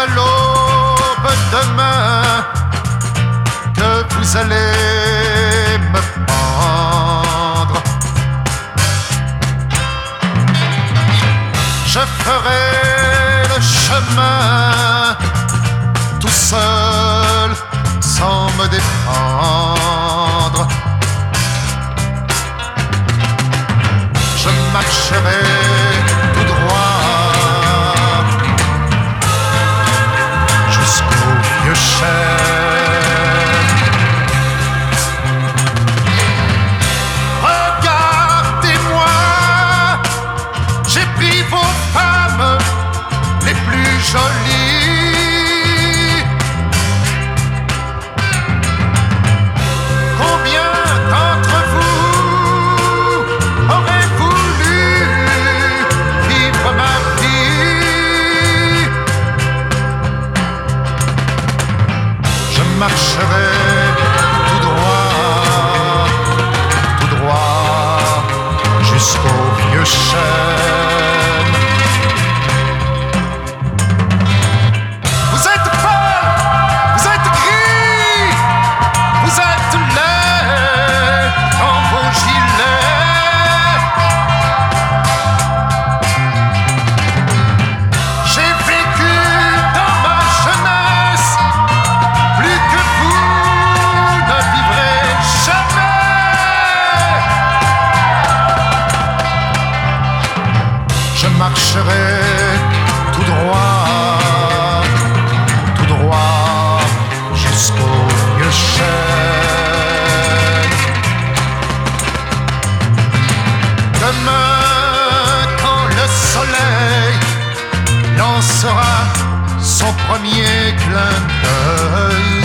à l'aube demain que vous allez me prendre. Je ferai le chemin tout seul, sans me défendre. Je marcherai tout droit jusqu'au vieux chêne. Regardez-moi, j'ai pris vos femmes les plus jolies. Combien d'entre vous auraient voulu vivre ma vie? Je marcherai tout droit jusqu'au vieux chêne. Vous êtes pâle, vous êtes gris, vous êtes laid dans vos gilets. J'ai vécu dans ma jeunesse plus que vous ne vivrez jamais. Je marcherai tout droit jusqu'au vieux chêne. Demain, quand le soleil lancera son premier clin d'œil,